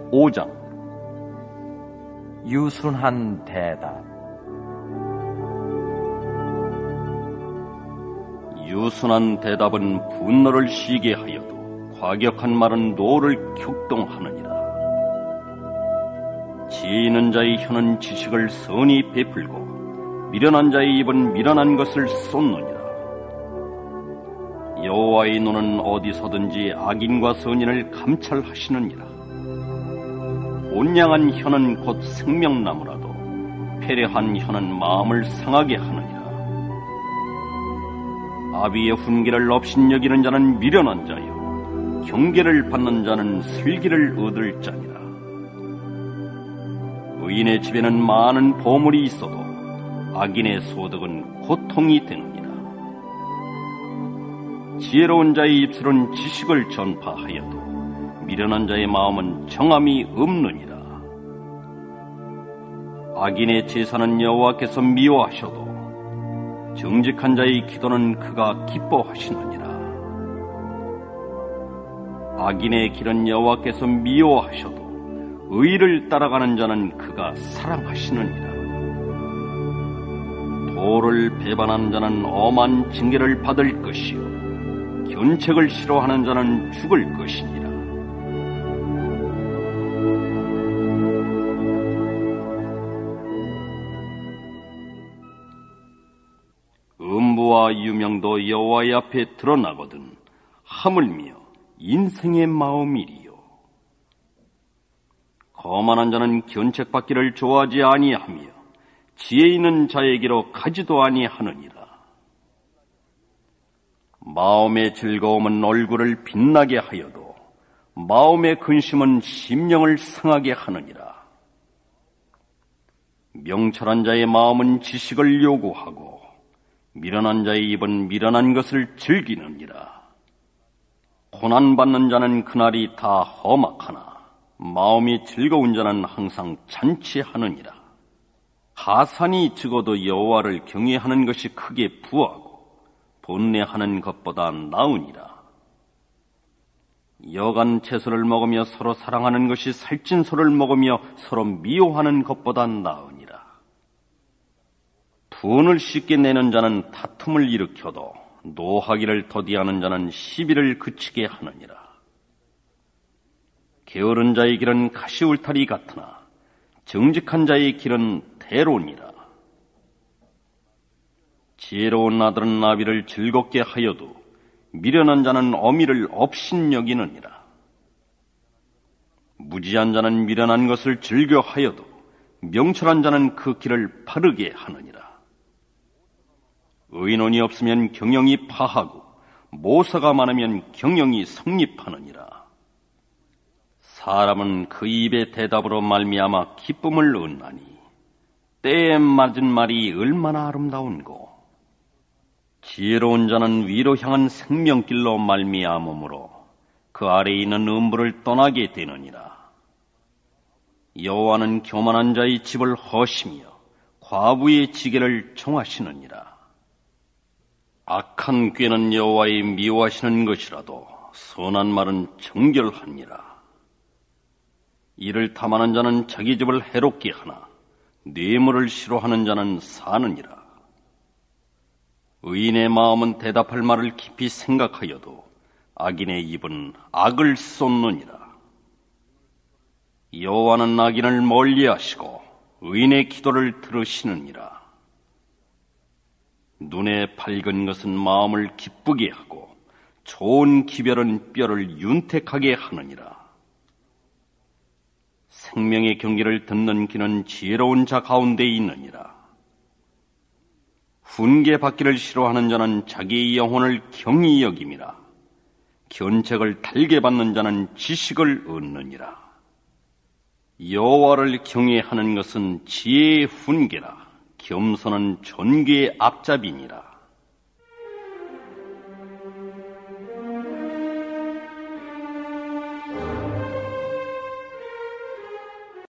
5장. 유순한 대답. 유순한 대답은 분노를 시게 하여도 과격한 말은 노를 격동하느니라. 지혜 있는 자의 혀는 지식을 선히 베풀고 미련한 자의 입은 미련한 것을 쏟느니라. 여호와의 눈은 어디서든지 악인과 선인을 감찰하시느니라. 온양한 혀는 곧 생명나무라도 패례한 혀는 마음을 상하게 하느니라. 아비의 훈계를 업신여기는 자는 미련한 자요 경계를 받는 자는 슬기를 얻을 자니라. 의인의 집에는 많은 보물이 있어도 악인의 소득은 고통이 되느니라. 지혜로운 자의 입술은 지식을 전파하여도 미련한 자의 마음은 정함이 없느니라. 악인의 제사는 여호와께서 미워하셔도 정직한 자의 기도는 그가 기뻐하시느니라. 악인의 길은 여호와께서 미워하셔도 의를 따라가는 자는 그가 사랑하시느니라. 도를 배반하는 자는 엄한 징계를 받을 것이요 견책을 싫어하는 자는 죽을 것이니라. 음부와 유명도 여호와의 앞에 드러나거든 하물며 인생의 마음이리요. 거만한 자는 견책받기를 좋아하지 아니하며 지혜 있는 자에게로 가지도 아니하느니라. 마음의 즐거움은 얼굴을 빛나게 하여도 마음의 근심은 심령을 상하게 하느니라. 명철한 자의 마음은 지식을 요구하고 미련한 자의 입은 미련한 것을 즐기느니라. 고난받는 자는 그날이 다 험악하나 마음이 즐거운 자는 항상 잔치하느니라. 하산이 적어도 여호와를 경외하는 것이 크게 부하고 번뇌하는 것보다 나으니라. 여간 채소를 먹으며 서로 사랑하는 것이 살찐 소를 먹으며 서로 미워하는 것보다 나으니라. 분을 쉽게 내는 자는 다툼을 일으켜도 노하기를 더디하는 자는 시비를 그치게 하느니라. 게으른 자의 길은 가시울타리 같으나 정직한 자의 길은 대로니라. 지혜로운 아들은 나비를 즐겁게 하여도 미련한 자는 어미를 업신여기느니라. 무지한 자는 미련한 것을 즐겨 하여도 명철한 자는 그 길을 바르게 하느니라. 의논이 없으면 경영이 파하고 모사가 많으면 경영이 성립하느니라. 사람은 그 입의 대답으로 말미암아 기쁨을 얻나니 때에 맞은 말이 얼마나 아름다운고. 지혜로운 자는 위로 향한 생명길로 말미암으므로 그 아래에 있는 음부를 떠나게 되느니라. 여호와는 교만한 자의 집을 허시며 과부의 지게를 정하시느니라. 악한 꾀는 여호와의 미워하시는 것이라도 선한 말은 정결하니라. 이를 탐하는 자는 자기 집을 해롭게 하나 뇌물을 싫어하는 자는 사느니라. 의인의 마음은 대답할 말을 깊이 생각하여도 악인의 입은 악을 쏟느니라. 여호와는 악인을 멀리하시고 의인의 기도를 들으시느니라. 눈에 밝은 것은 마음을 기쁘게 하고 좋은 기별은 뼈를 윤택하게 하느니라. 생명의 경계를 듣는 귀는 지혜로운 자 가운데 있느니라. 훈계받기를 싫어하는 자는 자기의 영혼을 경히 여김이라. 견책을 달게 받는 자는 지식을 얻느니라. 여호와를 경외하는 것은 지혜의 훈계라. 겸손은 존귀의 앞잡이니라.